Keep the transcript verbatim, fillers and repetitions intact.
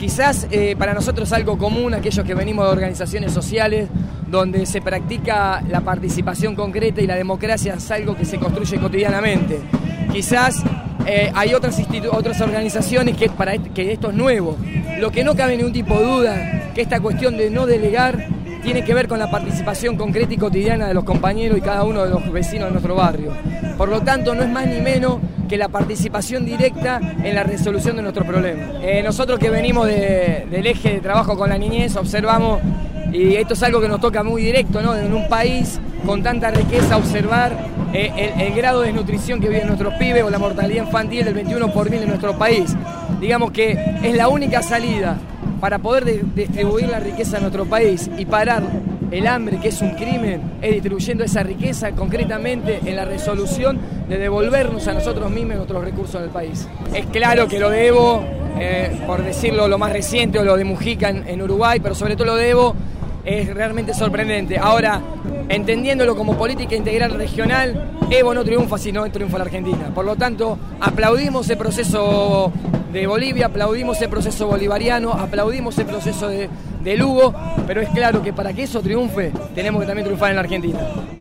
Quizás eh, para nosotros algo común, aquellos que venimos de organizaciones sociales, donde se practica la participación concreta y la democracia es algo que se construye cotidianamente. Quizás eh, hay otras, otras organizaciones que, para est que esto es nuevo. Lo que no cabe ningún tipo de duda, que esta cuestión de no delegar tiene que ver con la participación concreta y cotidiana de los compañeros y cada uno de los vecinos de nuestro barrio. Por lo tanto, no es más ni menos que la participación directa en la resolución de nuestros problemas. Eh, nosotros que venimos de, del eje de trabajo con la niñez, observamos, y esto es algo que nos toca muy directo, ¿no? En un país con tanta riqueza, observar eh, el, el grado de desnutrición que viven nuestros pibes o la mortalidad infantil del veintiuno por mil en nuestro país. Digamos que es la única salida para poder de, distribuir la riqueza en nuestro país y parar el hambre, que es un crimen, es distribuyendo esa riqueza concretamente en la resolución de devolvernos a nosotros mismos nuestros recursos del país. Es claro que lo de Evo, eh, por decirlo lo más reciente, o lo de Mujica en, en Uruguay, pero sobre todo lo de Evo, es realmente sorprendente. Ahora, entendiéndolo como política integral regional, Evo no triunfa si no triunfa la Argentina. Por lo tanto, aplaudimos el proceso de Bolivia, aplaudimos el proceso bolivariano, aplaudimos el proceso de, de Lugo, pero es claro que para que eso triunfe, tenemos que también triunfar en la Argentina.